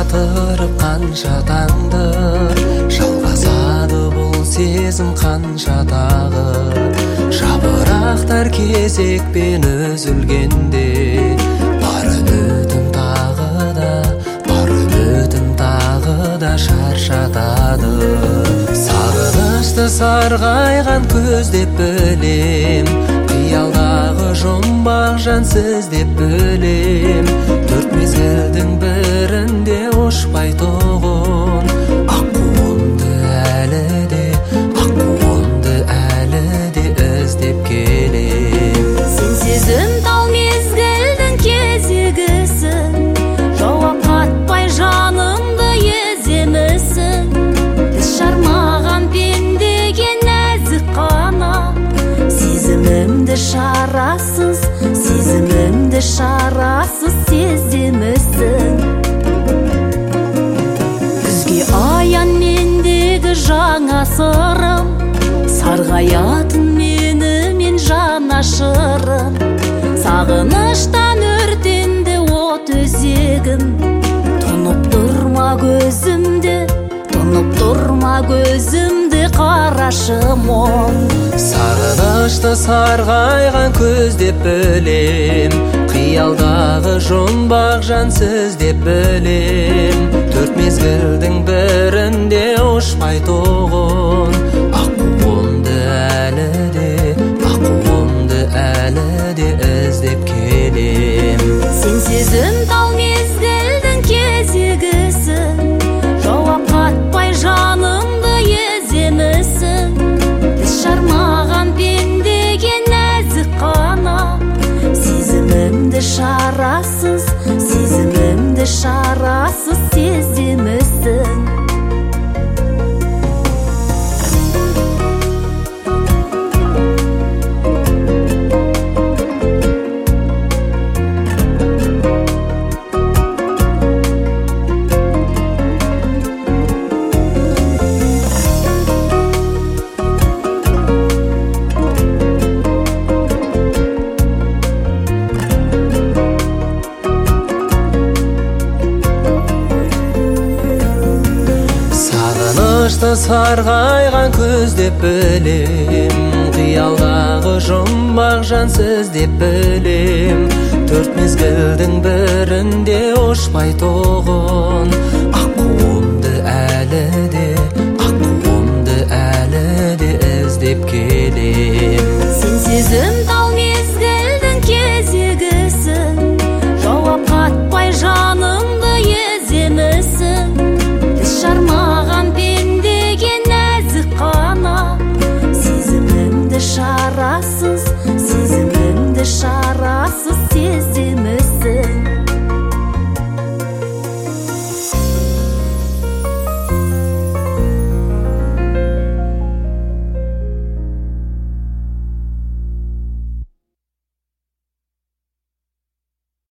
жатырып қанша таңды, жалғасады бұл сезім қанша дағы. Жапырақтар кезекпен үзілгенде, бар үмітім тағы да шаршатады. Сағынышты сарғайған көз деп білем, қиялдағы жұмбақ жансыз деп білем. Төрт мезгілдің бірінде ұшпай тұғын, аққуымды әлі де іздеп келем. Сен сезім тал мезгілдің кезегісің, жауап қатпай жанымды еземісің. Тіс жармаған пендеге нәзік қана, сезімімді шарасыз сеземісің. Күзге аян мендегі жаңа сырым, сарғаятын мен жанашырым. Сағыныштан өртенді от өзегім, тұнып тұрма көзімді қарашы мұң. Сағынышты сарғайған көз деп білем, қиялдағы жұмбақ жансыз деп білем. Төрт мезгілдің бірінде ұшпай тұғын, аққуымды әлі де іздеп келем. Сен сезім тал мезгілдің кезегісің, жауап қатпай жанымды еземісің. Тіс жармаған пендеге нәзік қана, сезімімді шарасыз сеземісің. Сағынышты сарғайған көз деп білем, қиялдағы жұмбақ жансыз деп білем. Төрт мезгілдің бірінде ұшпай тұғын,